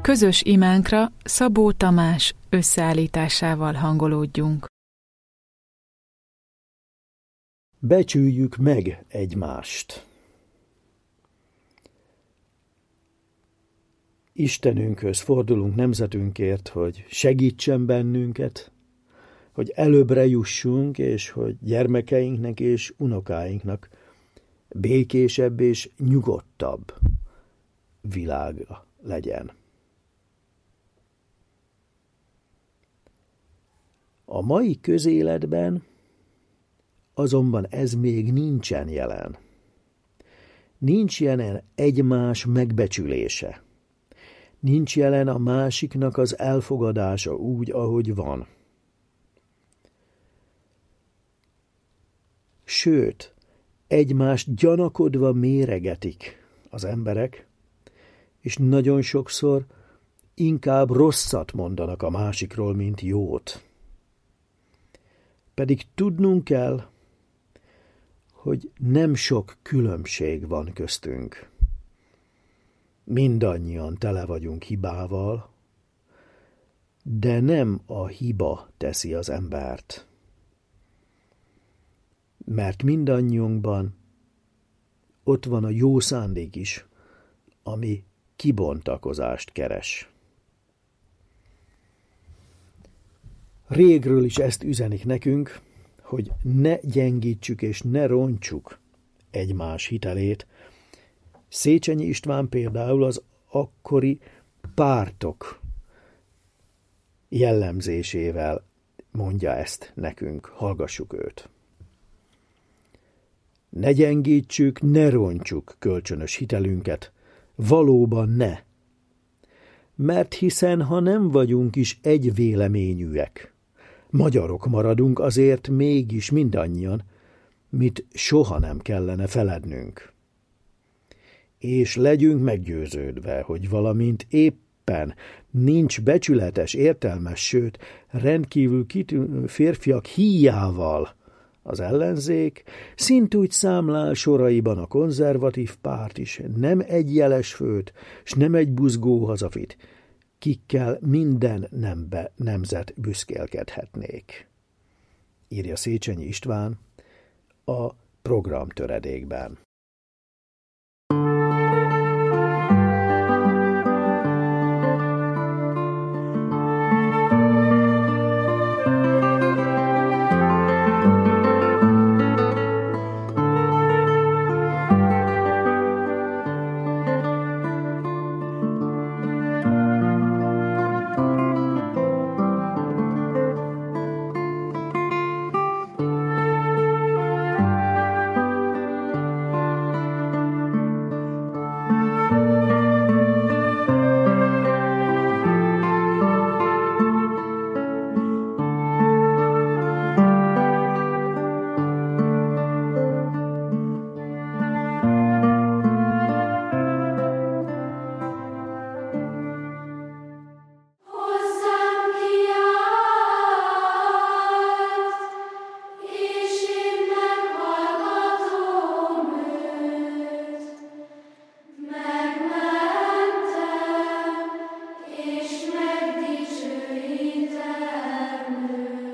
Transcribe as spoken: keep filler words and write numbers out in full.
közös imánkra Szabó Tamás összeállításával hangolódjunk. Becsüljük meg egymást. Istenünkhöz fordulunk nemzetünkért, hogy segítsen bennünket, hogy előbbre jussunk, és hogy gyermekeinknek és unokáinknak békésebb és nyugodtabb világa legyen. A mai közéletben azonban ez még nincsen jelen. Nincs jelen egymás megbecsülése. Nincs jelen a másiknak az elfogadása úgy, ahogy van. Sőt, egymást gyanakodva méregetik az emberek, és nagyon sokszor inkább rosszat mondanak a másikról, mint jót. Pedig tudnunk kell, hogy nem sok különbség van köztünk. Mindannyian tele vagyunk hibával, de nem a hiba teszi az embert. Mert mindannyiunkban ott van a jó szándék is, ami kibontakozást keres. Régről is ezt üzenik nekünk, hogy ne gyengítsük és ne rontsuk egymás hitelét. Széchenyi István például az akkori pártok jellemzésével mondja ezt nekünk, hallgassuk őt. Ne gyengítsük, ne rontsuk kölcsönös hitelünket, valóban ne. Mert hiszen, ha nem vagyunk is egy véleményűek, magyarok maradunk azért mégis mindannyian, mit soha nem kellene felednünk. És legyünk meggyőződve, hogy valamint éppen nincs becsületes, értelmes, sőt, rendkívül kitűnő férfiak híjával az ellenzék, szintúgy számlál soraiban a konzervatív párt is, nem egy jeles főt, s nem egy buzgó hazafit, kikkel minden nembe, nemzet büszkélkedhetnék. Írja Széchenyi István a programtöredékben.